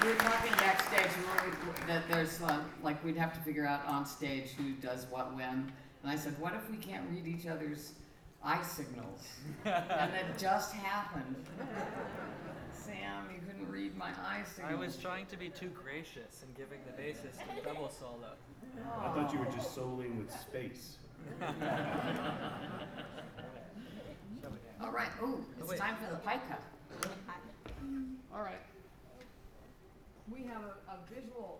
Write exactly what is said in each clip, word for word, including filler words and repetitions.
We were talking backstage we- that there's uh, like we'd have to figure out on stage who does what when, and I said, what if we can't read each other's eye signals? And it just happened. Sam, you couldn't read my eye signals. I was trying to be too gracious and giving the bassist a double solo. I thought you were just soloing with space. All right. Oh, it's wait. time for the pica. All right. We have a, a visual.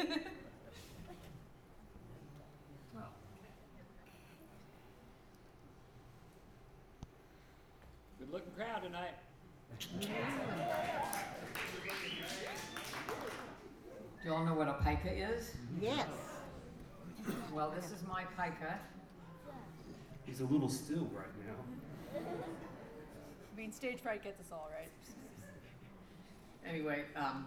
Oh. Good looking crowd tonight. Do you all know what a pica is? Yes. Well, this is my pica. He's a little still right now. I mean, stage fright gets us all, right? Anyway, um,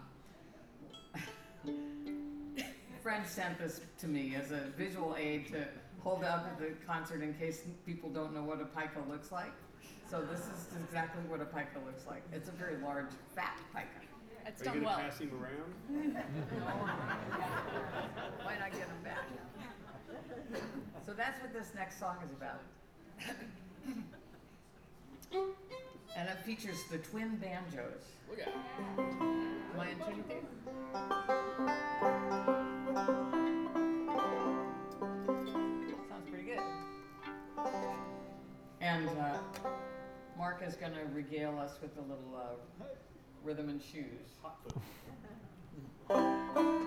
friend sent this to me as a visual aid to hold up at the concert in case people don't know what a pica looks like. So this is exactly what a pica looks like. It's a very large, fat pica. It's Are you done gonna well. pass him around? Why not get them back? So that's what this next song is about. And it features the twin banjos. Look at it. Am I in tune with you? Sounds pretty good. And uh, Mark is going to regale us with a little uh, rhythm and shoes. Hot foot.